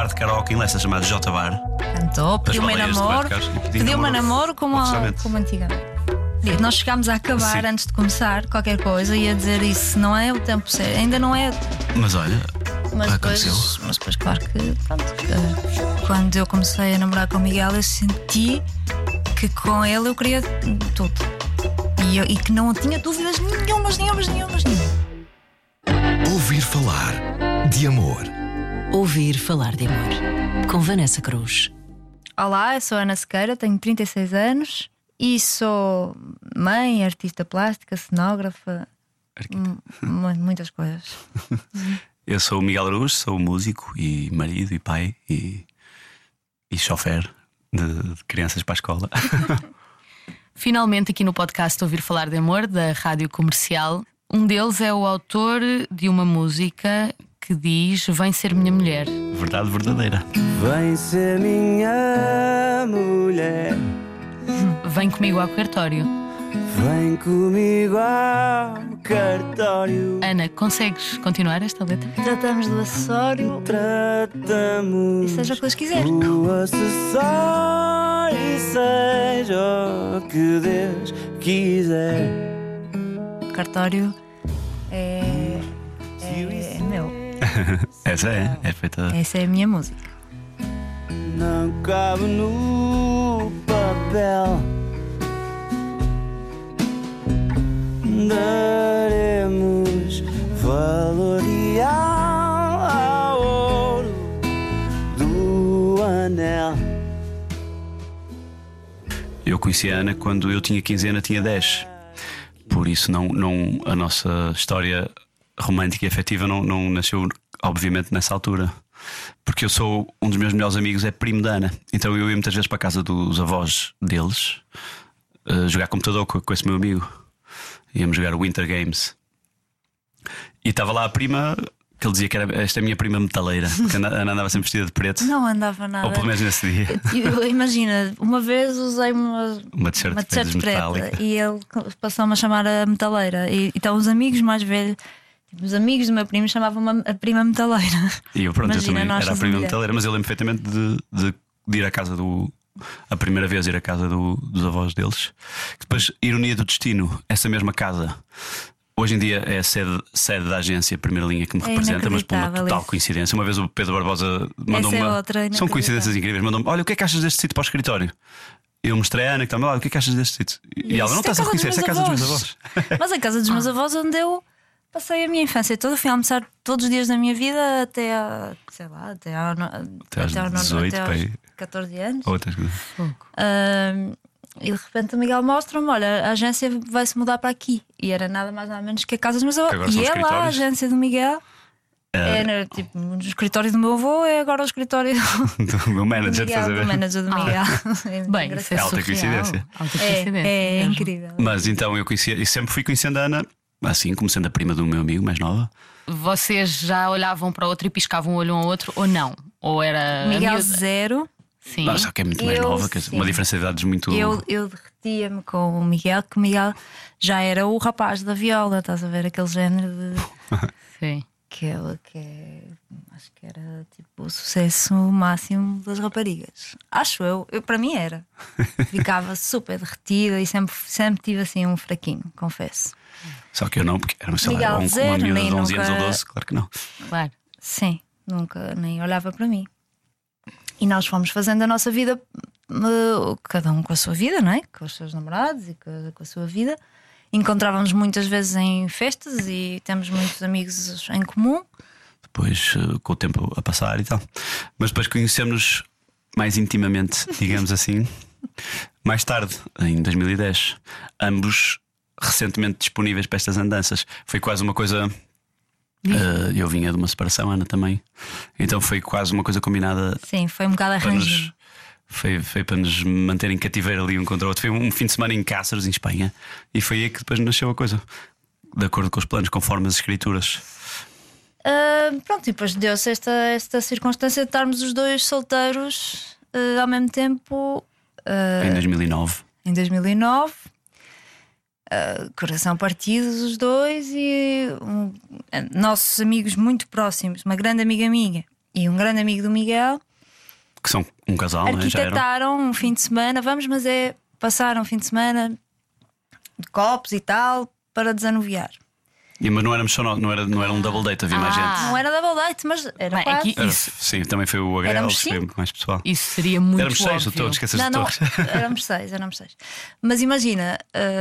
bar de karaoke em Leicester chamado J-Bar. Cantou, pediu-me namoro. Pediu-me namoro como antigamente. Nós chegámos a acabar antes de começar qualquer coisa e a dizer isso não é o tempo certo, ainda não é. Mas olha, mas depois, claro que pronto, quando eu comecei a namorar com o Miguel, eu senti que com ele eu queria tudo e que não tinha dúvidas nenhumas. Ouvir falar de amor. Ouvir falar de amor com Vanessa Cruz. Olá, eu sou Ana Sequeira, tenho 36 anos e sou mãe, artista plástica, cenógrafa, muitas coisas. Eu sou o Miguel Araújo, sou músico e marido e pai e chofer de crianças para a escola. Finalmente aqui no podcast Ouvir Falar de Amor, da Rádio Comercial. Um deles é o autor de uma música que diz: vem ser minha mulher. Verdade verdadeira. Vem ser minha mulher. Vem comigo ao cartório. Vem comigo ao cartório. Ana, consegues continuar esta letra? Tratamos do acessório. Tratamos. E seja o que Deus quiser. O acessório e seja o que Deus quiser. Cartório é meu. Essa é feita. Essa é a minha música. Não cabe no papel. Daremos valor real ao ouro do anel. Eu conheci a Ana quando eu tinha 15 anos, Ana tinha 10. Por isso a nossa história romântica e afetiva não nasceu, obviamente, nessa altura. Porque eu sou um dos meus melhores amigos, é primo da Ana. Então eu ia muitas vezes para a casa dos avós deles jogar computador com esse meu amigo. Íamos jogar o Winter Games. E estava lá a prima, que ele dizia que era esta é a minha prima metaleira, porque a Ana andava sempre vestida de preto. Não andava nada. Ou pelo menos nesse dia. Imagina, uma vez usei uma t-shirt preta e ele passou-me a chamar a metaleira. E então os amigos mais velhos, os amigos do meu primo, chamavam-me a prima metaleira. E eu, pronto, Imagina, eu também era a prima mulher. metaleira. Mas eu lembro perfeitamente de ir à casa a primeira vez ir à casa dos avós deles. Depois, ironia do destino, essa mesma casa hoje em dia é a sede da agência Primeira Linha que me representa, mas por uma total isso. coincidência. Uma vez o Pedro Barbosa mandou-me São coincidências incríveis. Mandou-me: olha, o que é que achas deste sítio para o escritório? Eu mostrei a Ana que estava: olha, o que é que achas deste sítio? E ela: não estás a reconhecer, esta é a casa dos meus avós. Mas a casa dos meus avós, onde eu passei a minha infância toda, fui almoçar todos os dias da minha vida até a, sei lá, até aos 14 anos. Outras coisas. E de repente o Miguel mostra-me: olha, a agência vai-se mudar para aqui. E era nada mais nada menos que a casa dos meus avós. E é lá a agência do Miguel. É tipo, o escritório do meu avô é agora o escritório do meu manager, do Miguel, do manager do Miguel. Bem, isso é alta coincidência. É incrível. Mas então eu conhecia, e sempre fui conhecendo a Ana assim, como sendo a prima do meu amigo mais nova. Vocês já olhavam para o outro e piscavam um olho um ao outro ou não? Ou era Miguel miúda? zero. Sim. Não, só que é muito mais nova, que uma diferença de idades muito. Eu derretia-me com o Miguel, que o Miguel já era o rapaz da viola, estás a ver? Aquele género de. Sim. Que acho que era tipo o sucesso máximo das raparigas. Acho eu para mim era. Ficava super derretida e sempre tive assim um fraquinho, confesso. Só que eu não, porque era, sei Miguel lá, zero, uma miúda nem de 11 nunca... anos ou 12, claro que não. Claro. Sim, nunca nem olhava para mim. E nós fomos fazendo a nossa vida, cada um com a sua vida, não é? Com os seus namorados e com a sua vida. Encontrávamos muitas vezes em festas e temos muitos amigos em comum. Depois, com o tempo a passar e tal. Mas depois conhecemos mais intimamente, digamos assim, mais tarde, em 2010. Ambos recentemente disponíveis para estas andanças. Foi quase uma coisa. Eu vinha de uma separação, Ana também. Então foi quase uma coisa combinada. Sim, foi um bocado arranjado. Foi para nos manter em cativeiro ali um contra o outro. Foi um fim de semana em Cáceres, em Espanha. E foi aí que depois nasceu a coisa, de acordo com os planos, conforme as escrituras. Pronto, e depois deu-se esta circunstância de estarmos os dois solteiros ao mesmo tempo. Em 2009. Em 2009. Coração partidos os dois. E nossos amigos muito próximos, uma grande amiga minha, e um grande amigo do Miguel Que são um casal, não é? Já eram. arquitetaram um fim de semana. Vamos, mas é passar um fim de semana de copos e tal para desanuviar. Mas não éramos só nós, não era um double date, havia mais gente. Não era double date, mas era Bem, quase. aqui- Era- Isso. sim, também foi o Agrel, Éramos foi cinco. mais pessoal. Isso seria muito Éramos 6 óbvio. o todo, esqueces Não, de não, todos. éramos seis. Mas imagina,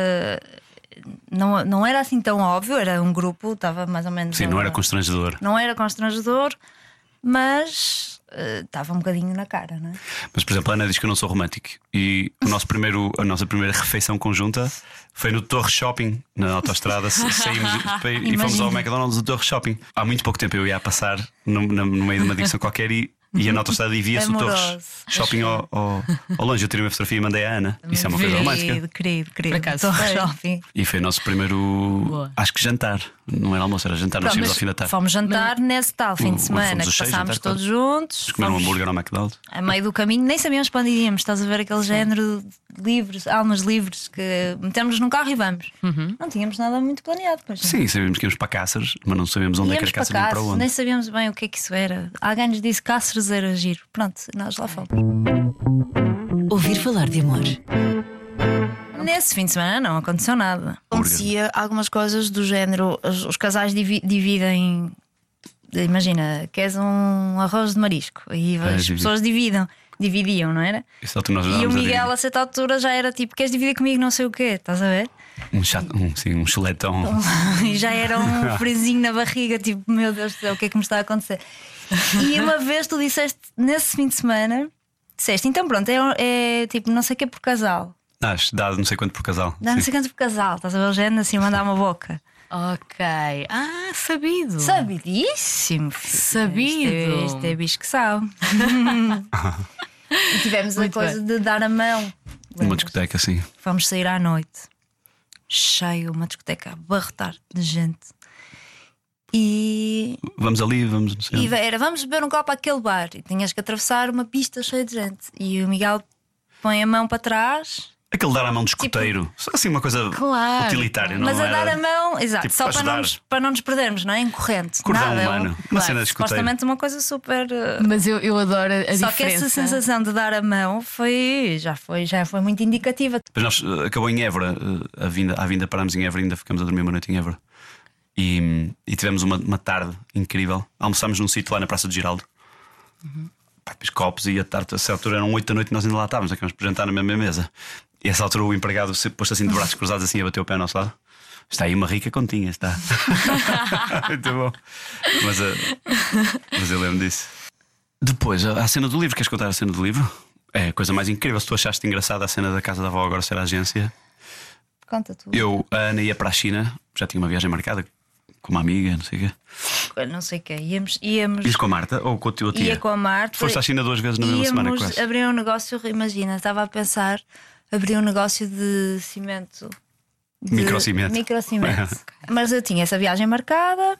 não era assim tão óbvio, era um grupo, estava mais ou menos. Sim, não era constrangedor. Não era constrangedor, mas estava um bocadinho na cara, não é? Mas, por exemplo, a Ana diz que eu não sou romântico. E a nossa primeira refeição conjunta foi no Torre Shopping, na autoestrada. Saímos e fomos ao McDonald's do Torre Shopping. Há muito pouco tempo eu ia a passar no meio de uma digressão qualquer e na autoestrada e via-se o Torre Amoroso. Shopping ao longe. Eu tirei uma fotografia e mandei à Ana. Isso é uma coisa romântica. Querido. Por acaso Torre foi. Shopping. E foi o nosso primeiro, Boa. acho que jantar. Não era almoço, era jantar. Nós Pronto, saímos mas ao fim da tarde. fomos jantar nesse tal fim de Fomos semana os que 6 passámos jantar, todos juntos. Comer um Fomos hambúrguer ao McDonald's. a meio do caminho, nem sabíamos para onde iríamos. Estás a ver aquele género de livros, almas livres que metemos num carro e vamos. Não tínhamos nada muito planeado. Pois não. Sim, sabíamos que íamos para Cáceres, mas não sabíamos onde é que Íamos era Cáceres para nem para Cáceres, onde. nem sabíamos bem o que é que isso era. Alguém nos disse que Cáceres era giro. Pronto, nós lá fomos. Ouvir falar de amor. Nesse fim de semana não aconteceu nada. Acontecia algumas coisas do género: os casais dividem. Imagina, queres um arroz de marisco e as divide. pessoas dividiam, não era? Isso é o que nós E o andámos a Miguel, dividir. a certa altura, já era tipo: queres dividir comigo não sei o quê? Estás a ver? Um chuletão. E já era um frisinho na barriga, tipo: meu Deus do céu, o que é que me está a acontecer? E uma vez tu disseste, nesse fim de semana, disseste: então pronto, é tipo não sei o que por casal. Acho, dá não sei quanto por casal. Dá não Sim. sei quanto por casal, estás a ver o género assim, mandar uma boca. Ok. Sabido. Sabidíssimo, filho. Sabido. Isto é bicho que sabe. E tivemos a Muito coisa bem. de dar a mão. Numa Lembras? discoteca, assim. Fomos sair à noite, cheio, uma discoteca a abarrotar de gente. E Vamos ali, vamos. Não sei onde. era, vamos beber um copo àquele bar. E tinhas que atravessar uma pista cheia de gente. E o Miguel põe a mão para trás. Aquele dar a mão de escoteiro. Só assim uma coisa Claro. utilitária, não Mas a era? dar a mão, exato, tipo, só para para ajudar. não nos perdermos, não é? Em corrente. Cordão Nada, humano. Uma cena de escoteiro. supostamente uma coisa super. Mas eu adoro a Só diferença. que essa sensação de dar a mão já foi muito indicativa. Depois nós acabou em Évora. À vinda parámos em Évora e ainda ficamos a dormir uma noite em Évora. E tivemos uma tarde incrível. Almoçámos num sítio lá na Praça de Giraldo. Pá, depois copos e a tarde, a essa altura eram 8 da noite e nós ainda lá estávamos. Acabamos por jantar na mesma mesa. E a essa altura o empregado pôs assim de braços cruzados assim a bater o pé ao nosso lado. Está aí uma rica continha, está. Muito bom. Mas eu lembro disso. Depois, a cena do livro. Queres contar a cena do livro? É a coisa mais incrível. Se tu achaste engraçada a cena da casa da avó agora ser a agência. Conta tu. A Ana ia para a China. Já tinha uma viagem marcada com uma amiga, não sei o quê. Não sei o quê. Íamos Ias com a Marta ou com a tua tia? ia com a Marta. Foste à China 2 vezes na mesma semana, íamos quase. abrir um negócio, imagina, estava a pensar abrir um negócio de cimento. Microcimento. Microcimento. Mas eu tinha essa viagem marcada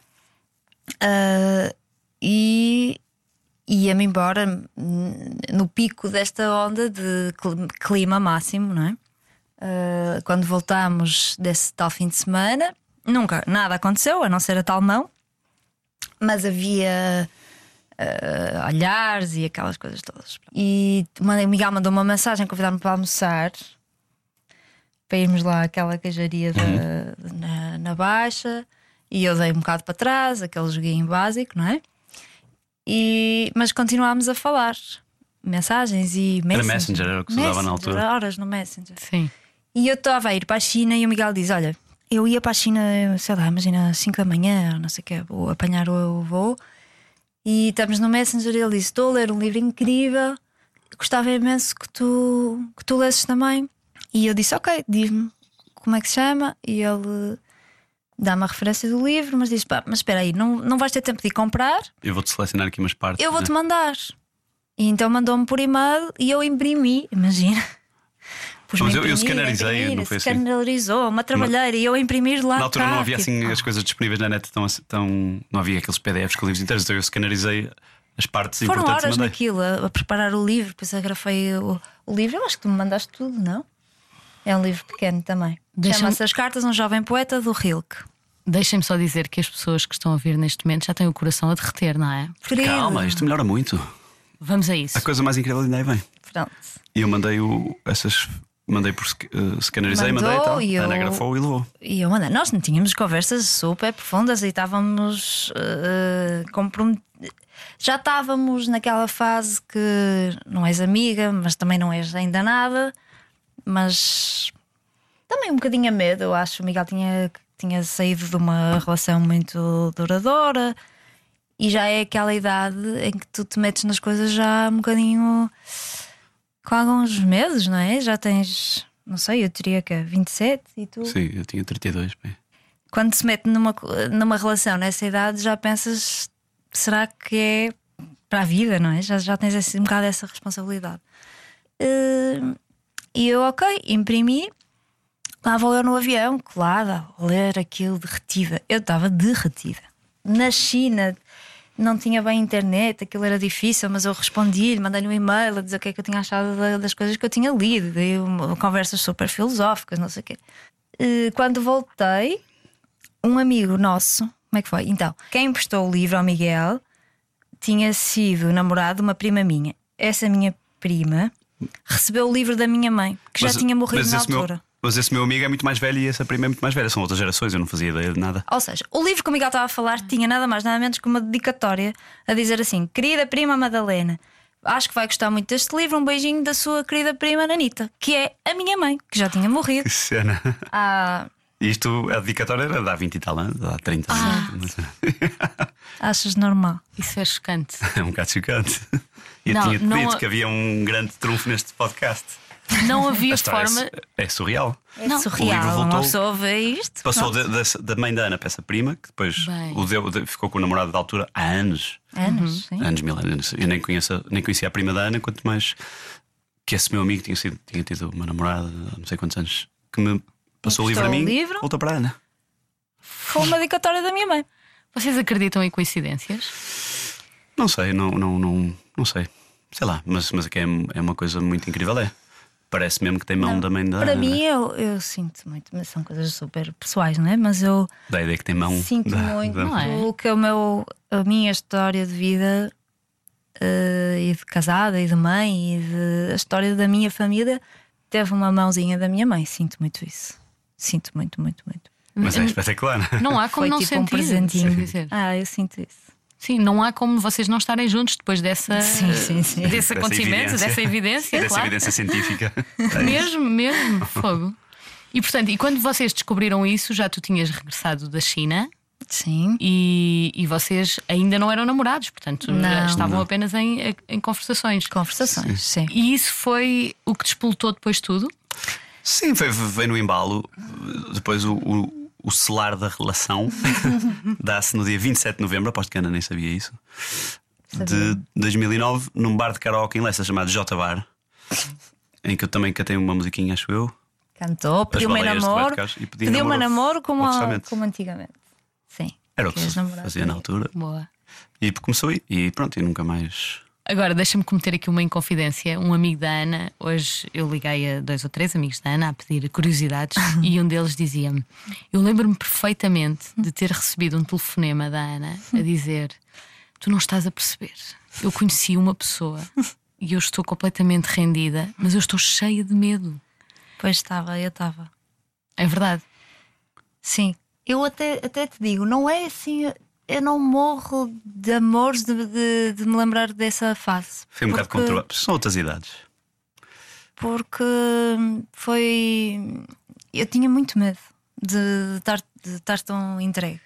e ia-me embora no pico desta onda de clima máximo, não é? Quando voltámos desse tal fim de semana, nunca nada aconteceu, a não ser a tal mão, mas havia olhares e aquelas coisas todas. E o Miguel mandou uma mensagem, convidar-me para almoçar, para irmos lá àquela queijaria na Baixa. E eu dei um bocado para trás, aquele joguinho básico, não é? Mas continuámos a falar. Mensagens e Messenger. Era Messenger, era o que se usava na altura. Horas no Messenger. Sim. E eu estava a ir para a China e o Miguel diz: olha, eu ia para a China, sei lá, imagina 5 da manhã, não sei o que, vou apanhar o voo. E estamos no Messenger e ele disse: estou a ler um livro incrível, gostava imenso que tu lesses também. E eu disse: ok, diz-me como é que se chama. E ele dá-me a referência do livro, mas diz: pá, mas espera aí, não vais ter tempo de ir comprar, Eu vou-te selecionar aqui umas partes. eu vou-te né? mandar. E então mandou-me por e-mail e eu imprimi, imagina. Mas eu scannerizei, não foi assim? Scannerizou, uma trabalheira e eu a imprimir lá. Na altura não havia prático. assim as coisas disponíveis na net não havia aqueles PDFs com livros inteiros, então eu scannerizei as partes Foram importantes e horas mandei. naquilo a preparar o livro, depois agrafei o livro. Eu acho que tu me mandaste tudo, não? É um livro pequeno também. Deixa-me- Chama-se As Cartas a um Jovem Poeta do Rilke. Deixem-me só dizer que as pessoas que estão a ouvir neste momento já têm o coração a derreter, não é? Querido. Calma, isto melhora muito. Vamos a isso. A coisa mais incrível ainda aí vem. Pronto. E eu mandei mandei por scannerizei, Mandou, mandei e tal. e eu- A Ana grafou e levou. E eu mandei. Nós não tínhamos conversas super profundas e estávamos já estávamos naquela fase que não és amiga, mas também não és ainda nada. Mas também um bocadinho a medo. Eu acho que o Miguel tinha saído de uma relação muito duradoura e já é aquela idade em que tu te metes nas coisas já um bocadinho com alguns medos, não é? Já tens, não sei, eu diria que 27 e tu. Sim, eu tinha 32. Bem. Quando se mete numa relação nessa idade, já pensas: será que é para a vida, não é? Já tens um bocado essa responsabilidade. E eu, ok, imprimi. Lá vou eu no avião, colada, a ler aquilo derretida. Eu estava derretida. Na China não tinha bem internet, aquilo era difícil, mas eu respondi-lhe, mandei-lhe um e-mail a dizer o que é que eu tinha achado das coisas que eu tinha lido, dei conversas super filosóficas, não sei o quê. Quando voltei, um amigo nosso, como é que foi? Então, quem emprestou o livro ao Miguel tinha sido namorado de uma prima minha. Essa minha prima recebeu o livro da minha mãe, que já tinha morrido na altura. Mas esse meu amigo é muito mais velho e essa prima é muito mais velha. São outras gerações, eu não fazia ideia de nada. Ou seja, o livro que o Miguel estava a falar tinha nada mais, nada menos que uma dedicatória a dizer assim: querida prima Madalena, acho que vai gostar muito deste livro. Um beijinho da sua querida prima Anita, que é a minha mãe, que já tinha morrido. Que cena. Isto, a dedicatória era de há 20 e tal anos, há 30 anos. Achas normal? Isso é chocante. É um bocado chocante. Eu Não, tinha não dito a- que havia um grande trunfo neste podcast. Não havia A história forma. é surreal. É Não, o livro surreal. voltou- Uma pessoa vê isto. Passou pronto. da mãe da Ana para essa prima, que depois Bem. ficou com o namorado da altura há anos. Anos, sim. Anos, 1000 anos. Eu nem conhecia a prima da Ana, quanto mais que esse meu amigo tinha tido uma namorada há não sei quantos anos, que me passou o livro a Emprestou mim, o livro? voltou para a Ana. Foi uma dedicatória da minha mãe. Vocês acreditam em coincidências? Não sei, não sei. Sei lá, mas aqui é uma coisa muito incrível. Parece mesmo que tem mão da mãe da Para Ana. mim, eu sinto muito, mas são coisas super pessoais, não é? Mas eu Da ideia que tem mão. sinto muito não é? o que a minha história de vida e de casada e de mãe e a história da minha família teve uma mãozinha da minha mãe. Sinto muito isso. Sinto muito, muito, muito. Mas é espetacular. Não há como Foi não tipo sentir. um presentinho. quer dizer. Eu sinto isso. Sim, não há como vocês não estarem juntos depois dessa, Sim, sim, sim. desse acontecimento, dessa evidência, Dessa claro. evidência científica. Mesmo, fogo. E portanto, e quando vocês descobriram isso, já tu tinhas regressado da China Sim. e vocês ainda não eram namorados, portanto Não. estavam Não. apenas em conversações. Conversações, sim. E isso foi o que despoltou depois tudo? Sim, veio no embalo. Depois o selar da relação dá-se no dia 27 de novembro, aposto que a Ana nem sabia isso, de 2009, num bar de karaoke em Leicester chamado J Bar, em que eu também cantei uma musiquinha, acho eu. Cantou, pediu-me baleias de namoro. Roberto Carlos e pedi Pediu-me namoro namoro oficialmente. como antigamente. Sim. Era o que Queres se namorar fazia na comigo? altura. Boa. E começou aí. E pronto, e nunca mais. Agora, deixa-me cometer aqui uma inconfidência. Um amigo da Ana, hoje eu liguei a 2 ou 3 amigos da Ana a pedir curiosidades e um deles dizia-me: eu lembro-me perfeitamente de ter recebido um telefonema da Ana a dizer: tu não estás a perceber, eu conheci uma pessoa e eu estou completamente rendida, mas eu estou cheia de medo. Pois eu estava. É verdade. Sim. Eu até te digo, não é assim. Eu não morro de amores de me lembrar dessa fase. Foi um bocado conturbado. São outras idades. Porque foi. Eu tinha muito medo de estar tão entregue.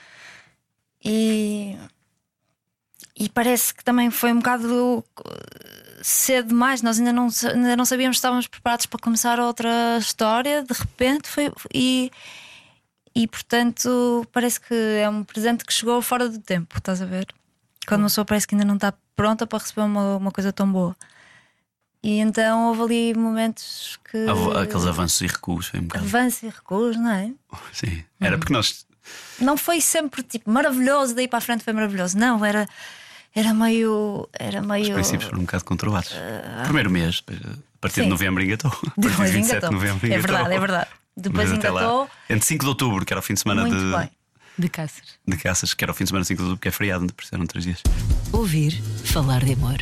E parece que também foi um bocado cedo demais. Nós ainda não sabíamos se estávamos preparados para começar outra história. De repente foi. E portanto parece que é um presente que chegou fora do tempo, estás a ver? Quando uma pessoa parece que ainda não está pronta para receber uma coisa tão boa. E então houve ali momentos que. Aqueles avanços e recuos. Foi um bocado. Avanço e recuos, não é? Sim. Era porque nós. Não foi sempre tipo maravilhoso, daí para a frente foi maravilhoso. Não, era meio. Os princípios foram um bocado conturbados. Primeiro mês, depois, a partir de Sim. novembro engatou. A partir de Depois 27 engatou. de novembro É engatou. verdade, é verdade. Depois Mas até lá, engatou. entre 5 de outubro, que era o fim de semana Muito de bem. De Cáceres. de Cáceres, que era o fim de semana assim, porque é feriado, por isso eram 3 dias. Ouvir falar de amor.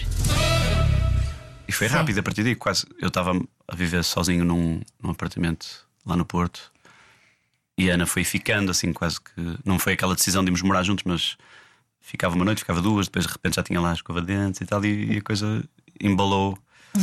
E foi rápido a partir daí, quase. Eu estava a viver sozinho num apartamento lá no Porto. E a Ana foi ficando assim, quase que. Não foi aquela decisão de irmos morar juntos, mas ficava uma noite, ficava 2, depois de repente já tinha lá a escova de dentes e tal, e a coisa embalou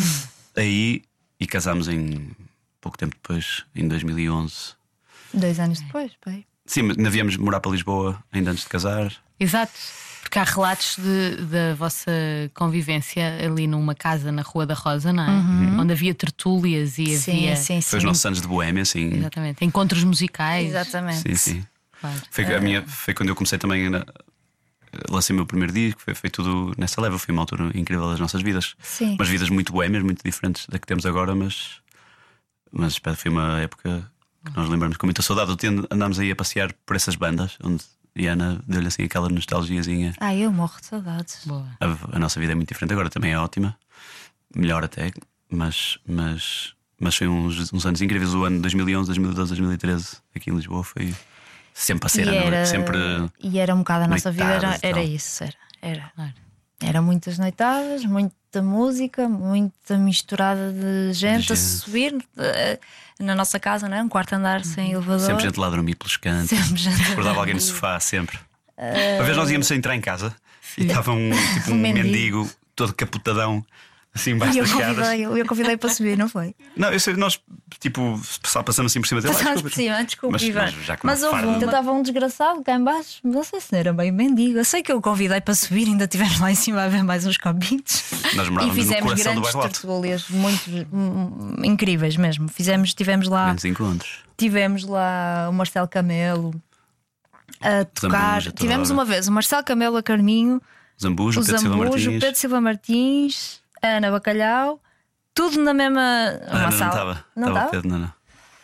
aí e casámos em pouco tempo depois, em 2011. 2 anos depois, pai. Sim, mas ainda viemos morar para Lisboa ainda antes de casar. Exato, porque há relatos da vossa convivência ali numa casa na Rua da Rosa, não é? Onde havia tertúlias e havia. Sim. Foi os nossos anos de boémia, assim. Exatamente, encontros musicais. Exatamente. Sim. Claro. Foi quando eu comecei também. Lancei o meu primeiro disco, foi tudo nessa leva. Foi uma altura incrível das nossas vidas. Sim. Umas vidas muito boémias, muito diferentes da que temos agora, mas foi uma época que nós lembramos com muita saudade. Andámos aí a passear por essas bandas, onde a Ana deu-lhe assim aquela nostalgiazinha. Eu morro de saudades. Boa. A nossa vida é muito diferente agora, também é ótima, melhor até, mas foi uns anos incríveis. O ano 2011, 2012, 2013 aqui em Lisboa foi sempre a ser a noite, sempre. E era um bocado a nossa vida, noitadas e era tal. isso. Era. Claro. Era muitas noitadas, muita música, muita misturada de gente a subir na nossa casa, não é? Um quarto andar sem elevador. Sempre gente lá a dormir pelos cantos. Sempre gente. Acordava alguém no sofá, sempre. Uma vez nós íamos a entrar em casa e estava um mendigo todo capotadão, assim embaixo E das escadas. eu convidei para subir, não foi? Não, eu sei, nós tipo só passamos assim por cima dele. Passámos por cima, desculpa, Ivan. já com Mas uma houve farda. estava um desgraçado cá em baixo. Não sei se não era bem mendigo. Eu sei que eu o convidei para subir, ainda estivemos lá em cima a ver mais uns copitos. Nós E morávamos no fizemos coração do grandes bairro alto. tertúlias, muito incríveis mesmo. Tivemos lá. Grandes encontros. Tivemos lá o Marcelo Camelo a tocar. Zambuja, toda Tivemos hora. uma vez o Marcelo Camelo a Carminho, Zambujo, o Pedro Silva Zambujo, o Martins. Pedro Silva Martins, a Ana Bacalhau, tudo na mesma Ana não sala. estava. Não Estava estava? Pedro, não.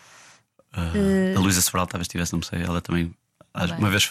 A Luísa Sobral talvez estivesse, não sei. Ela também. Uma vez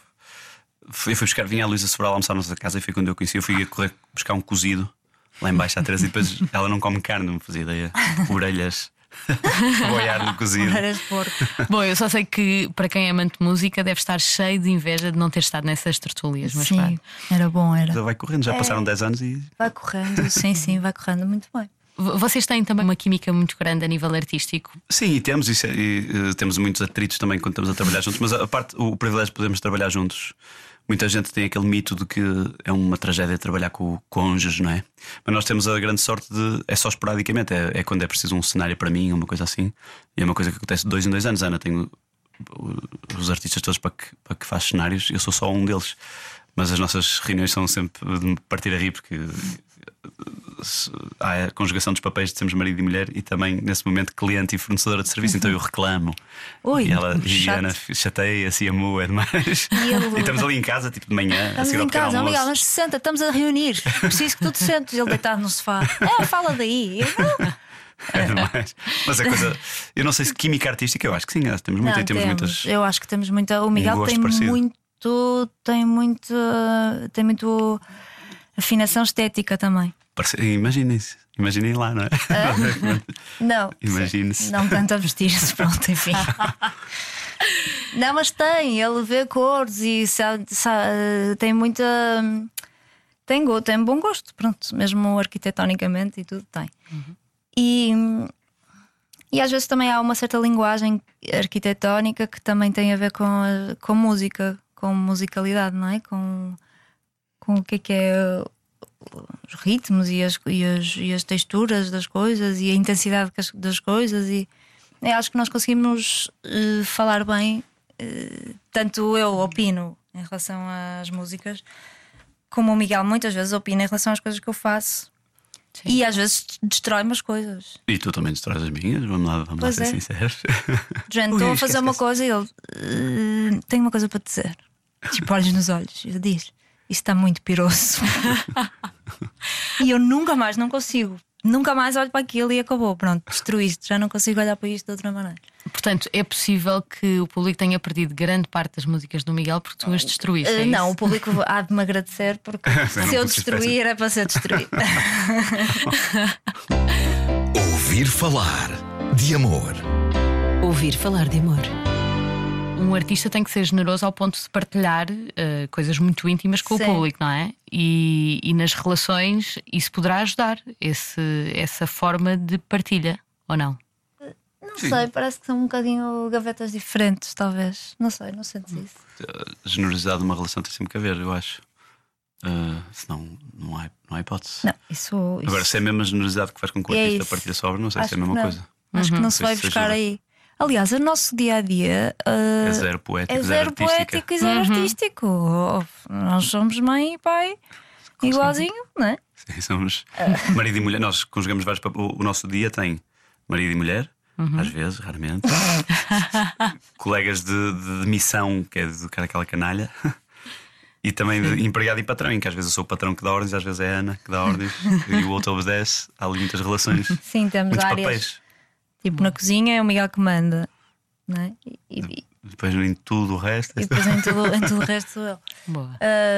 vinha a Luísa Sobral almoçar na nossa casa e foi quando eu conheci. Eu fui a correr buscar um cozido lá embaixo à Teresa e depois ela não come carne, não me fazia ideia. Orelhas. Boiar no cozido. Orelhas de porco. Bom, eu só sei que para quem é amante de música deve estar cheio de inveja de não ter estado nessas tertúlias. Mas Sim, claro. era bom, era. Já vai correndo, já passaram 10 anos e. Vai correndo, sim, vai correndo muito bem. Vocês têm também uma química muito grande a nível artístico. Sim, e temos isso, temos muitos atritos também quando estamos a trabalhar juntos, mas o privilégio de podermos trabalhar juntos. Muita gente tem aquele mito de que é uma tragédia trabalhar com cônjuges, não é? Mas nós temos a grande sorte de. É só esporadicamente, é quando é preciso um cenário para mim, uma coisa assim. E é uma coisa que acontece de 2 em 2 anos. Ana tem os artistas todos para que faz cenários, eu sou só um deles. Mas as nossas reuniões são sempre de me partir a rir, porque há a conjugação dos papéis de sermos marido e mulher e também nesse momento cliente e fornecedora de serviço. Então eu reclamo. Ui, E ela e a chato. Ana chateia-se, amor, é demais. ele- E estamos ali em casa, tipo de manhã, a Estamos seguir ao em pequeno casa, almoço. Miguel, mas senta, estamos a reunir. Preciso que tu te sentes. Ele deitado no sofá. Fala daí. Eu, não. É demais. Mas a coisa, eu não sei se química artística, eu acho que sim, temos muita Não, e temos muitas. Eu acho que temos muita. O Miguel gosto tem parecido. tem muito afinação estética também. Imaginem lá, não é? Não, Imagine-se. não tanto a vestir-se, pronto, enfim. Não, mas ele vê cores e tem muita. Tem bom gosto, pronto, mesmo arquitetonicamente e tudo tem. E às vezes também há uma certa linguagem arquitetónica que também tem a ver com música, com musicalidade, não é? Com o que é os ritmos e as texturas das coisas e a intensidade das coisas. E acho que nós conseguimos falar bem, tanto eu opino em relação às músicas, como o Miguel muitas vezes opina em relação às coisas que eu faço. Sim. E às vezes destrói-me as coisas. E tu também destróis as minhas, vamos lá Pois ser é. sinceros. Gente, Ui, estou a esquece, fazer uma esquece. coisa e ele tenho uma coisa para te dizer. Tipo, olhos nos olhos. E ele diz: Isso está muito piroso. E eu não consigo. Nunca mais olho para aquilo e acabou. Pronto, destruíste. Já não consigo olhar para isto de outra maneira. Portanto, é possível que o público tenha perdido grande parte das músicas do Miguel porque tu as destruíste. É Não, isso? o público há de me agradecer porque Não se eu pode ser destruir é para ser destruído. Ouvir falar de amor. Ouvir falar de amor. Um artista tem que ser generoso ao ponto de partilhar coisas muito íntimas com Sim. o público, não é? E nas relações isso poderá ajudar, essa forma de partilha, ou não? Não Sim. sei, parece que são um bocadinho gavetas diferentes, talvez. Não sei, não sentes isso. A generosidade de uma relação tem sempre que haver, eu acho. Senão não há hipótese. Não, isso. Agora, se é a mesma generosidade que faz com que o É artista isso. partilha sobre, não sei Acho se é a que mesma não. coisa. Acho que não se vai Isso buscar ajuda. aí. Aliás, o nosso dia a dia É zero poético, é zero artística. poético e zero artístico. Nós somos mãe e pai igualzinho, não é? Sim, somos marido e mulher. Nós conjugamos vários o nosso dia tem marido e mulher, às vezes, raramente. Colegas de missão, que é educar aquela canalha. E também de empregado e patrão, em que às vezes eu sou o patrão que dá ordens, às vezes é a Ana que dá ordens e o outro obedece. Há ali muitas relações, Sim, temos muitos áreas. papéis. Tipo, na cozinha é o Miguel que manda, não é? E Depois em tudo o resto. depois em tudo o resto sou eu. Boa.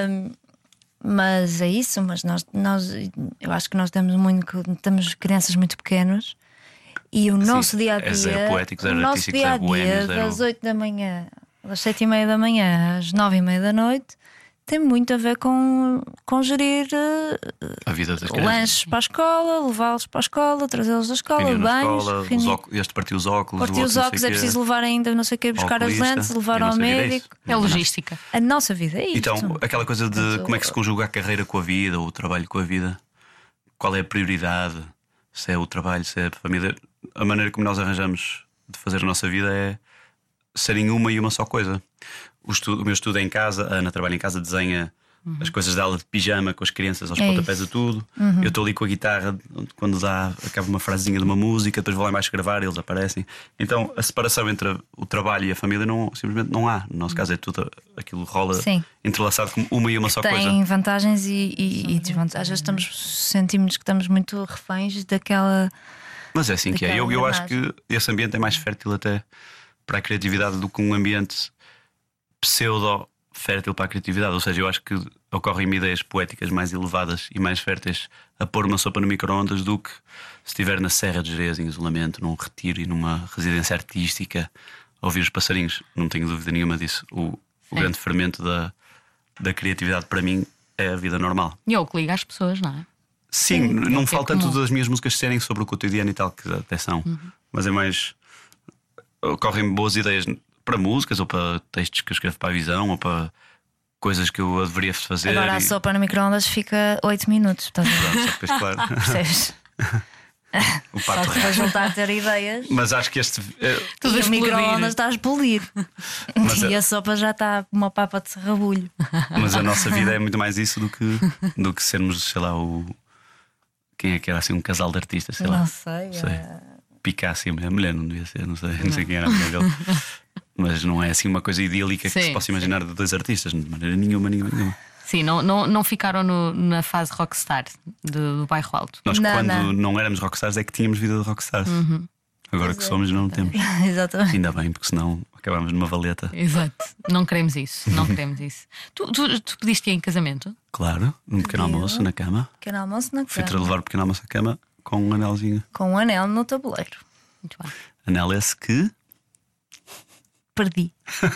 Mas é isso, mas nós eu acho que nós temos crianças muito pequenas e o nosso dia a dia, é zero poético, zero o nosso artístico, dia a zero boêmio, dia, zero- das 8 da manhã, das 7:30 da manhã às 9:30 da noite, tem muito a ver com gerir A vida das crianças. lanches para a escola, levá-los para a escola, trazê-los da escola, Reunião na banhos, escola, este partiu os óculos, partir o os outro não óculos, sei é quê. preciso levar ainda não sei o que, buscar as Oculista, lentes, levar e a ao nossa vida é isso. médico. É logística. A nossa vida é isto. Então, aquela coisa de como é que se conjuga a carreira com a vida, ou o trabalho com a vida, qual é a prioridade, se é o trabalho, se é a família. A maneira como nós arranjamos de fazer a nossa vida é serem uma e uma só coisa. O meu estudo é em casa, a Ana trabalha em casa, desenha as coisas dela de pijama com as crianças aos É pontapés isso. a tudo. Eu estou ali com a guitarra quando acaba uma frasezinha de uma música, depois vou lá embaixo gravar, eles aparecem. Então a separação entre o trabalho e a família simplesmente não há. No nosso caso é tudo aquilo rola Sim. entrelaçado como uma e uma só Tem coisa. vantagens e desvantagens. Às vezes sentimos que estamos muito reféns daquela. Mas é assim que é. Daquela Eu acho engrenagem. que esse ambiente é mais fértil até para a criatividade do que um ambiente pseudo-fértil para a criatividade. Ou seja, eu acho que ocorrem-me ideias poéticas mais elevadas e mais férteis a pôr uma sopa no micro-ondas do que se estiver na Serra de Jerez, em isolamento, num retiro e numa residência artística, a ouvir os passarinhos. Não tenho dúvida nenhuma disso. O grande fermento da criatividade para mim é a vida normal. E é o que liga às pessoas, não é? Sim, não me falta comum. tanto das minhas músicas serem sobre o cotidiano e tal, que até são, mas é mais. Ocorrem boas ideias para músicas ou para textos que eu escrevo para a visão ou para coisas que eu deveria fazer. Agora a sopa no micro-ondas fica 8 minutos. Estás a ver? Pronto, só que depois, claro, Percebes? o Só pato que depois reto. voltar a ter ideias. Mas acho que este. Tudo a E o explodir. micro-ondas está a explodir. Mas E a sopa já está uma papa de serrabulho. Mas a nossa vida é muito mais isso do que sermos, sei lá, quem é que era assim um casal de artistas, sei lá. Não sei. Sei. Picasso e a mulher não devia ser, não sei quem era a mulher dele. Mas não é assim uma coisa idílica que Sim, se possa imaginar de dois artistas, de maneira nenhuma. Sim, não ficaram na fase rockstar do bairro alto. Nós, Não, quando não éramos rockstars, é que tínhamos vida de rockstars. Agora que somos, não temos. Exatamente. Ainda bem, porque senão acabámos numa valeta. Exato. Não queremos isso. Não queremos isso. Tu pediste em casamento? Claro, num pequeno Pediu. almoço na cama. Pequeno almoço na Fui cama. levar o pequeno almoço à cama com um anelzinho. Com um anel no tabuleiro. Muito bem. Anel esse que. Perdi.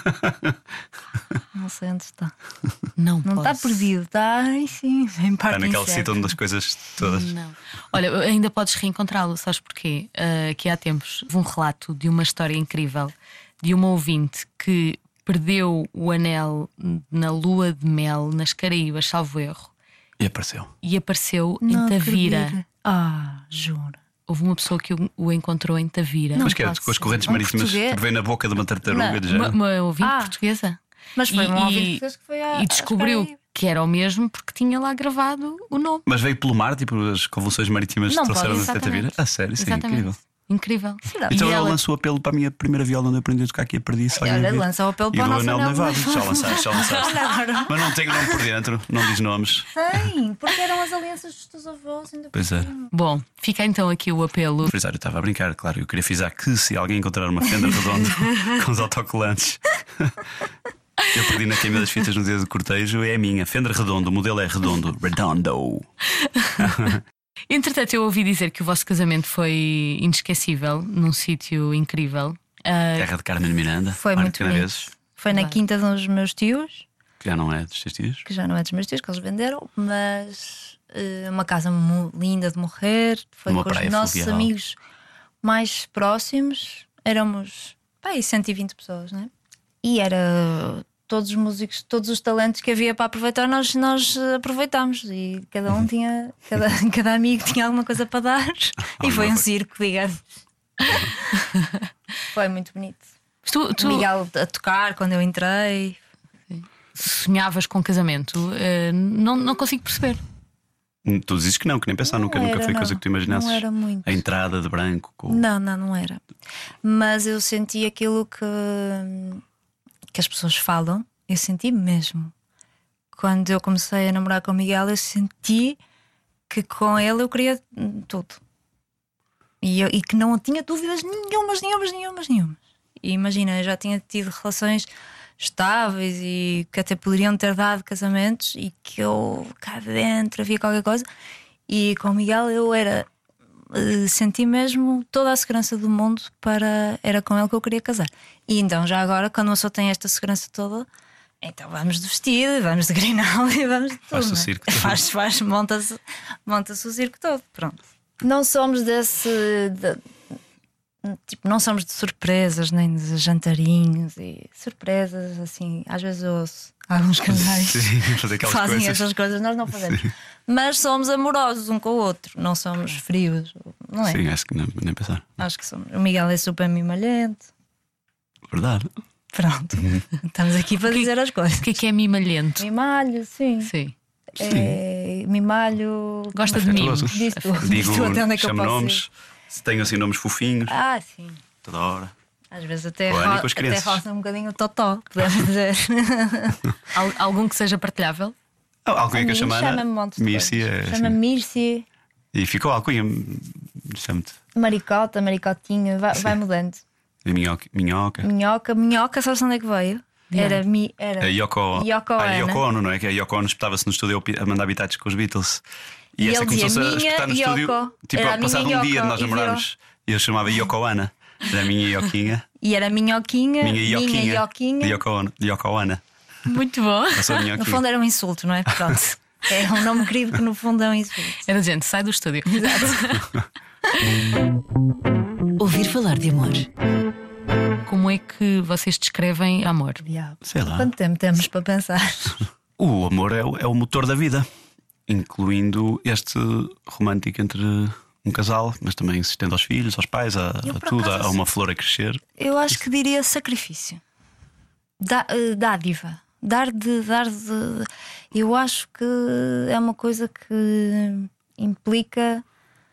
Não sei onde está. Não Está posso. perdido. Está, ai sim, em parte Está naquele incerta. sítio onde as coisas todas. Não. Olha, ainda podes reencontrá-lo, sabes porquê? Que há tempos houve um relato de uma história incrível de uma ouvinte que perdeu o anel na lua de mel nas Caraíbas, salvo erro, E apareceu. e apareceu Não em Tavira. acredito. Juro. Houve uma pessoa que o encontrou em Tavira. Não Mas que é pode com as ser. correntes Um marítimas português? que vem na boca de uma tartaruga Não, de género. Uma ouvinte Ah. portuguesa. Mas foi um E- ouvinte que foi E descobriu que era o mesmo porque tinha lá gravado o nome. Mas veio pelo mar, tipo as convulsões marítimas Não trouxeram pode, até Tavira. exatamente. A sério, isso é Exatamente. incrível. Incrível. Então E eu ela- lanço o apelo para a minha primeira viola onde eu aprendi a tocar aqui a perdi. Se alguém Olha, ouvir. lança o apelo E para o do nosso anel de anel de noivado. Já lançaste. Olha agora. Mas não tenho nome por dentro, não diz nomes. Tem, porque eram as alianças dos teus avós. Ainda Pois é. Bom, fica então aqui o apelo. Frisar, eu estava a brincar, claro. Eu queria frisar que se alguém encontrar uma fenda redonda com os autocolantes. Eu perdi na queima das fitas no dia do cortejo. É a minha. Fender redondo, o modelo é redondo. Redondo. Entretanto, eu ouvi dizer que o vosso casamento foi inesquecível, num sítio incrível. Terra de Carmen Miranda. Foi Mário muito de bonito. Canaveses, Foi na quinta dos meus tios, que já não é dos teus tios. que já não é dos meus tios, que eles venderam, mas uma casa linda de morrer. Foi Uma com os praia nossos fluvial. amigos mais próximos. Éramos 120 pessoas, né? E era todos os músicos, todos os talentos que havia para aproveitar, nós aproveitámos. E cada um tinha, cada amigo tinha alguma coisa para dar. E foi um circo, digamos. Foi muito bonito. Tu Miguel a tocar quando eu entrei. sonhavas com casamento? Não consigo perceber. Tu dizes que nem pensar, nunca foi coisa que tu imaginasses. Não era muito. A entrada de branco com... Não era. Mas eu senti aquilo que as pessoas falam, eu senti mesmo. Quando eu comecei a namorar com o Miguel, eu senti que com ele eu queria tudo. E que não tinha dúvidas nenhumas. E imagina, eu já tinha tido relações estáveis e que até poderiam ter dado casamentos, e que eu cá dentro havia qualquer coisa. E com o Miguel eu senti mesmo toda a segurança do mundo era com ele que eu queria casar. E então já agora, quando uma pessoa tem esta segurança toda, então vamos de vestido, vamos de grinal e vamos de tudo. Faz-se o circo todo. Monta-se o circo todo. Pronto. Não somos não somos de surpresas, nem de jantarinhos e surpresas, assim. Às vezes eu ouço alguns casais Sim, fazer aquelas fazem coisas. essas coisas, nós não fazemos. Sim. Mas somos amorosos um com o outro, não somos frios, não é? Sim, acho que nem pensar. Acho que somos. O Miguel é super mimalhento. Verdade. Pronto, estamos aqui para dizer as coisas. O que é mimalhento? Mimalho, sim. Sim. Mimalho. Gosta de mimos. Diz tu Digo, até onde é que eu chamo posso nomes. ir. Se tenho assim nomes fofinhos, Sim. toda hora. Às vezes até, Olha, com as até crianças. roça um bocadinho o totó, podemos dizer. Algum que seja partilhável? Alcunha que eu A mim chamo Ana. chama-me montes de Mirci coisas. é Chama-me assim. Mirci, E ficou alcunha. Chamo-te. maricota, maricotinha, vai mudando. E minhoca. Minhoca, sabes onde é que veio? Era A Yoko Ono, não é? Que a Yoko Ono espetava-se no estúdio a mandar bitates com os Beatles. E essa ele começou-se dizia, a espetar no minha estúdio. Yoko. Tipo, Era a passado minha um dia de Yoko, nós e namorarmos. E eu chamava Yoko Ana. Era a minha Ioquinha. E era minhoquinha, Minha Ioquinha. Ioquinha. De Yoko Ana. Muito bom. Eu sou a No minhoquinha. fundo era um insulto, não é? Pronto. É um nome querido que no fundo é um insulto. Era gente, sai do estúdio. Ouvir falar de amor. Como é que vocês descrevem amor? Sei lá. Quanto tempo temos para pensar? O amor é o motor da vida, incluindo este romântico entre um casal, mas também se estende aos filhos, aos pais, a por tudo, acaso, a uma flor a crescer. Eu acho que diria sacrifício. Dádiva. Dar de. Eu acho que é uma coisa que implica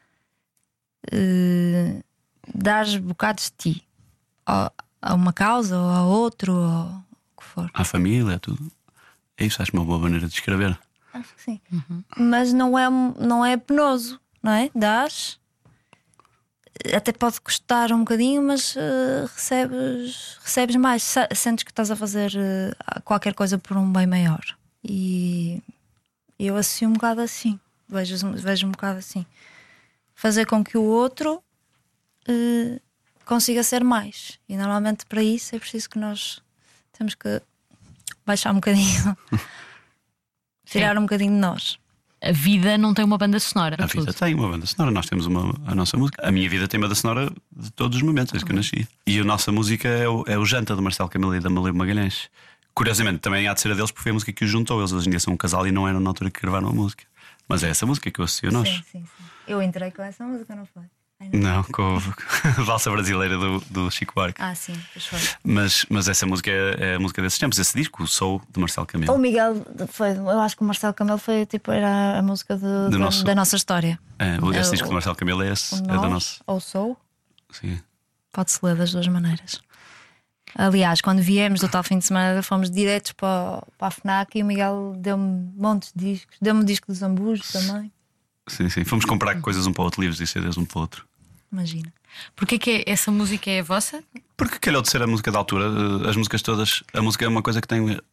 dar bocados de ti a uma causa ou a outro, ou o que for. À família, a tudo. É isso, acho uma boa maneira de escrever. Acho que sim. Mas não é penoso, não é? Dás. Até pode custar um bocadinho, mas recebes mais. Sentes que estás a fazer qualquer coisa por um bem maior. E eu associo um bocado assim. Vejo um bocado assim. Fazer com que o outro consiga ser mais. E normalmente para isso é preciso que nós temos que baixar um bocadinho. Tirar um bocadinho de nós. A vida não tem uma banda sonora. A vida tem uma banda sonora, nós temos a nossa música. A minha vida tem banda sonora de todos os momentos, desde que eu nasci. E a nossa música é o Janta, do Marcelo Camelo e da Malê Magalhães. Curiosamente, também há de ser a deles, porque foi a música que os juntou. Eles hoje em dia são um casal e não eram na altura que gravaram a música. Mas é essa música que eu associo a nós. Sim. Eu entrei com essa música, não foi? Não, com a valsa brasileira do Chico Buarque. Sim, pois foi. Mas essa música é a música desses tempos. Esse disco, o Soul, de Marcelo Camelo. O Miguel eu acho que o Marcelo Camelo era a música da nossa história. Esse disco de Marcelo Camelo é esse, é da nossa. Ou Sou, Sim. pode-se ler das duas maneiras. Aliás, quando viemos do tal fim de semana, fomos diretos para a FNAC e o Miguel deu-me montes de discos. Deu-me o disco dos Ambujos também. Sim. Fomos comprar coisas um para o outro, livros e CDs um para o outro. Imagina. Porquê que essa música é a vossa? Porque calhou de ser a música da altura. As músicas todas. A música é uma coisa que tem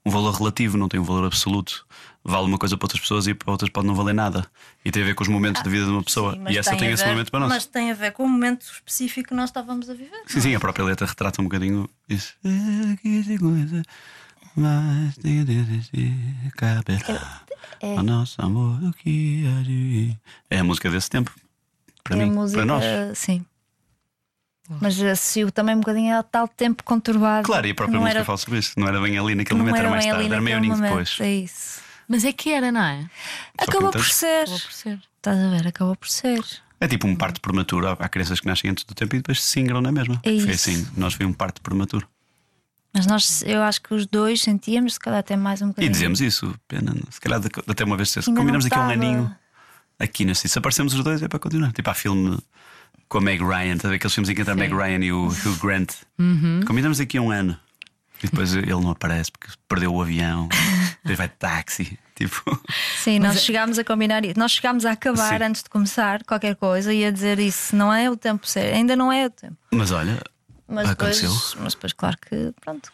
um valor relativo, não tem um valor absoluto. Vale uma coisa para outras pessoas e para outras pode não valer nada. E tem a ver com os momentos da vida de uma pessoa. Sim, mas e essa tem esse a ver- momento para nós. Mas tem a ver com o momento específico que nós estávamos a viver. Sim, sim, a própria letra retrata um bocadinho isso. Que coisa mais tem de caber a nosso amor, o que há de ir. É a música desse tempo. Para É mim, a música, para nós. sim. Mas associo também um bocadinho a tal tempo conturbado. Claro, e a própria que não música era, fala sobre isso. Não era bem ali naquele não momento, era era mais bem tarde, ali era meio naquele aninho momento. depois. É isso. Mas é que era, não é? Só que Acabou então- por ser. Acabou por ser. Estás a ver? Acabou por ser. É tipo um parto prematuro. Há crianças que nascem antes do tempo e depois se singram na mesma. É Foi isso. assim, nós foi um parto prematuro. Mas eu acho que os dois sentíamos, se calhar até mais um E bocadinho. dizemos isso, pena, se calhar até uma vez se Ainda não combinamos aqui um estava. aninho aqui nesse. Se aparecemos os dois é para continuar. Tipo, há filme com a Meg Ryan, tá a ver aqueles filmes em que entra a Meg Ryan e o Hugh Grant. Combinamos aqui um ano. E depois ele não aparece porque perdeu o avião, depois vai de táxi. Tipo, Sim, nós chegámos a combinar isso. Nós chegámos a acabar Sim. antes de começar qualquer coisa e a dizer isso. Não é o tempo certo. Ainda não é o tempo. mas olha, aconteceu. Mas depois, claro que, pronto,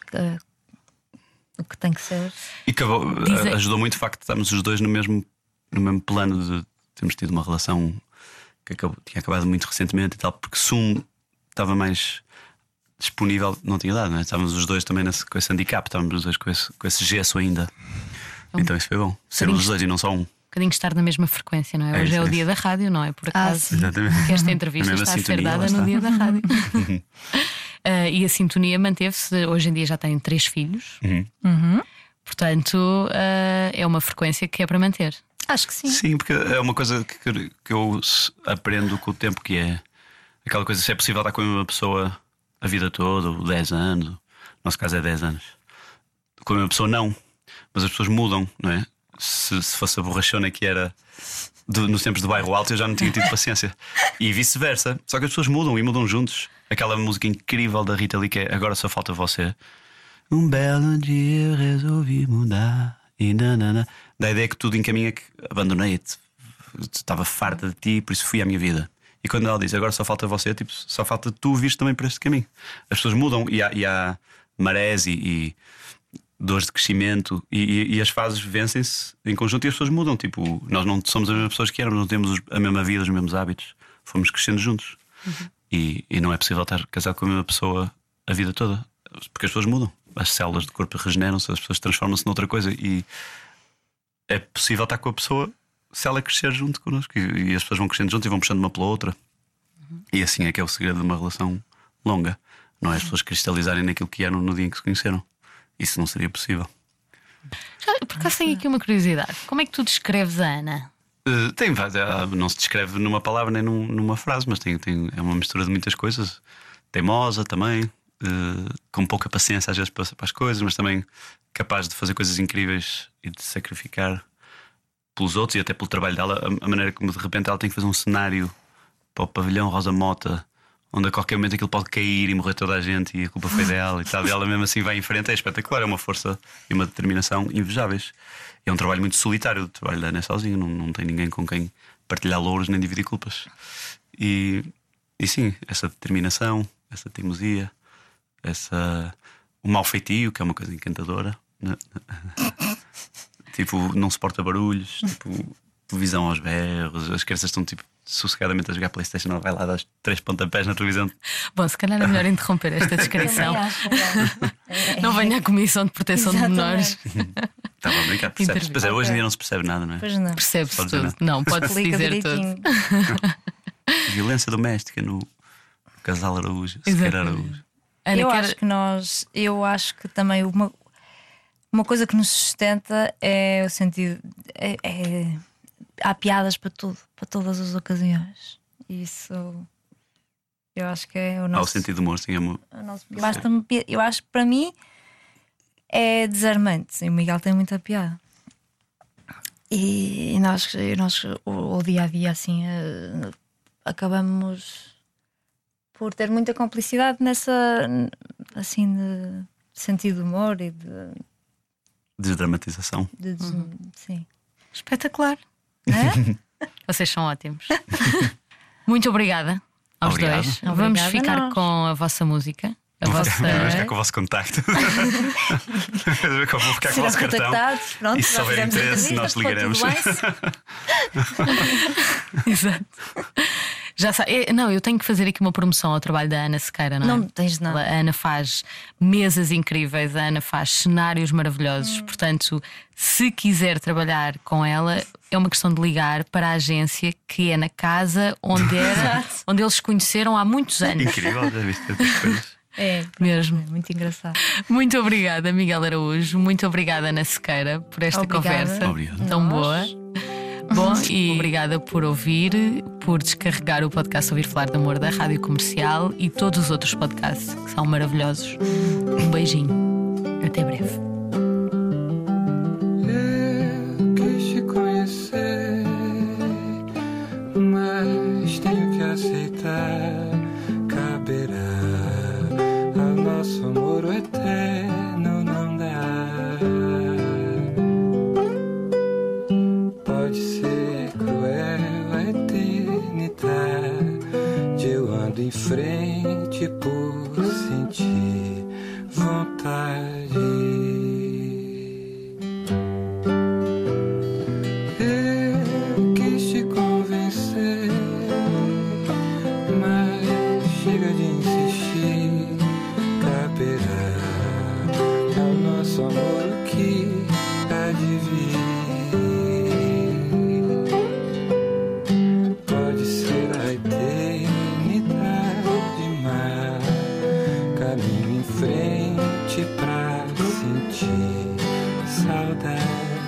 o que tem que ser. E acabou, Dizem- ajudou muito o facto de estarmos os dois no mesmo plano de termos tido uma relação que tinha acabado muito recentemente e tal, porque se um estava mais disponível, não tinha dado, não é? Estávamos os dois também com esse handicap, estávamos os dois com esse gesso ainda. Então isso foi bom. Sermos os dois e não só um. Um bocadinho estar na mesma frequência, não é? É Hoje isso, é o é dia da rádio, não é? Por acaso. sim. Exatamente. Que esta entrevista A mesma está a ser sintonia, dada lá no está. dia da rádio. E a sintonia manteve-se. Hoje em dia já tem 3 filhos. Portanto, é uma frequência que é para manter. Acho que sim. Sim, porque é uma coisa que eu aprendo com o tempo, que é aquela coisa, se é possível estar com uma pessoa a vida toda, ou 10 anos, no nosso caso é 10 anos. Com uma pessoa não, mas as pessoas mudam, não é? Se fosse a borrachona que era nos tempos do Bairro Alto, eu já não tinha tido paciência. E vice-versa. Só que as pessoas mudam e mudam juntos. Aquela música incrível da Rita Lee que é Agora Só Falta Você. Um belo dia eu resolvi mudar. E nanana. Da ideia que tudo encaminha, que abandonei-te, estava farta de ti, por isso fui à minha vida. E quando ela diz agora só falta você, tipo, só falta tu vires também por este caminho. As pessoas mudam e há marés e dores de crescimento e as fases vencem-se em conjunto e as pessoas mudam. Tipo, nós não somos as mesmas pessoas que éramos, não temos a mesma vida, os mesmos hábitos, fomos crescendo juntos. E não é possível estar casado com a mesma pessoa a vida toda, porque as pessoas mudam. As células do corpo regeneram-se, as pessoas transformam-se noutra coisa e é possível estar com a pessoa se ela crescer junto connosco e as pessoas vão crescendo junto e vão puxando uma pela outra. E assim é que é o segredo de uma relação longa. Não é as pessoas cristalizarem naquilo que eram no dia em que se conheceram. Isso não seria possível. Por acaso tenho aqui uma curiosidade. Como é que tu descreves a Ana? Não se descreve numa palavra nem numa frase, mas é uma mistura de muitas coisas. Teimosa também, com pouca paciência às vezes para as coisas, mas também capaz de fazer coisas incríveis e de sacrificar pelos outros e até pelo trabalho dela. A maneira como de repente ela tem que fazer um cenário para o pavilhão Rosa Mota, onde a qualquer momento aquilo pode cair e morrer toda a gente e a culpa foi dela e tal. E ela mesmo assim vai em frente. É espetacular, é uma força e uma determinação invejáveis. É um trabalho muito solitário. O trabalho da Ana é sozinho, não tem ninguém com quem partilhar louros nem dividir culpas. E sim, essa determinação, essa teimosia, o mau feitio, que é uma coisa encantadora, né? Tipo, não suporta barulhos, tipo, televisão aos berros, as crianças estão tipo sossegadamente a jogar PlayStation, ela vai lá dar 3 pontapés na televisão. Bom, se calhar é melhor interromper esta descrição. Também acho, melhor. Não venha a Comissão de Proteção de Menores. Estava a brincar, percebes? Pois é, hoje em dia não se percebe nada, não é? Pois não. Percebe-se Pode dizer tudo. Não, pode-se Explica dizer tudo. direitinho. Violência doméstica no casal Araújo, Sequeira Exatamente. Araújo. Ana, Eu acho que também uma coisa que nos sustenta é o sentido. Há piadas para tudo, para todas as ocasiões. Isso eu acho que é o Há o nosso. sentido de humor, sim, amor. Eu acho que para mim é desarmante. E o Miguel tem muita piada. E nós o dia a dia assim acabamos por ter muita complicidade nessa assim de sentido de humor e Desdramatização. sim. espetacular. É? Vocês são ótimos. Muito obrigada aos Obrigado. dois. Obrigada Vamos a ficar nós. com a vossa música. Vou ficar com o vosso contacto. Vou ficar com o vosso cartão. Pronto, e se houver interesse, nós ligaremos. Exato. Já sabe, não, eu tenho que fazer aqui uma promoção ao trabalho da Ana Sequeira, não é? Não tens nada. A Ana faz mesas incríveis, a Ana faz cenários maravilhosos. Portanto, se quiser trabalhar com ela, é uma questão de ligar para a agência que é na casa onde eles se conheceram há muitos anos. Incrível, já viste tantas coisas. É Mesmo. É muito engraçado. Muito obrigada, Miguel Araújo. Muito obrigada, Ana Sequeira, por esta conversa Obrigado. tão boa. Bom, e obrigada por ouvir, por descarregar o podcast Ouvir Falar de Amor da Rádio Comercial e todos os outros podcasts que são maravilhosos. Um beijinho. Até breve. Eu quis te conhecer, mas tenho que aceitar. Caberá ao nosso amor eterno, não dá. Pode ser cruel a eternidade. Eu ando em frente por sentir vontade. Eu quis te convencer, mas chega de insistir. Caberá ao nosso amor o que há de vir. Pode ser a eternidade, mas caminho em frente pra sentir saudade.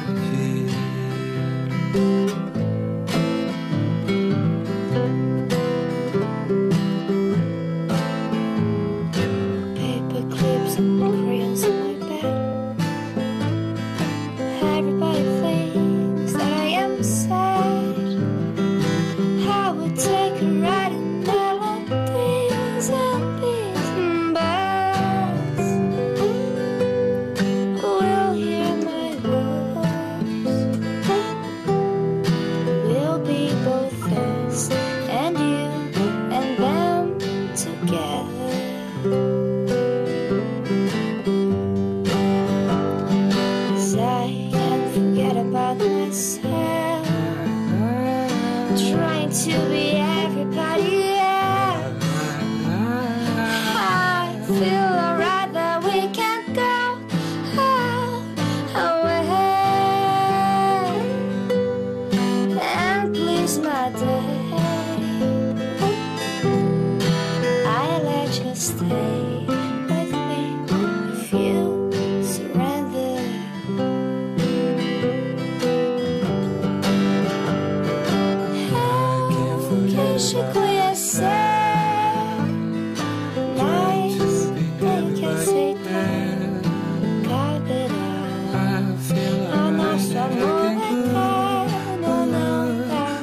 Paper clips and crayons in my bed. Everybody thinks that I am sad. I would take a ride in melodies and beats and bells. We'll hear my voice. We'll be both us and you and them together. 'Cause I can't forget about myself, trying to be everybody else. I feel alright that we can go away and please my day. I let you stay with me if you surrender. Quis te conhecer, mas tem que aceitar. Caberá ao nosso amor eterno, não dá.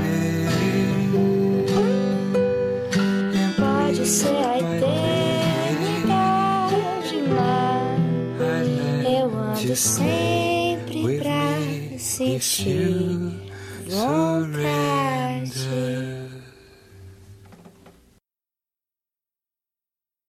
Pode ser a eternidade, mas eu ando sempre pra sentir vontade.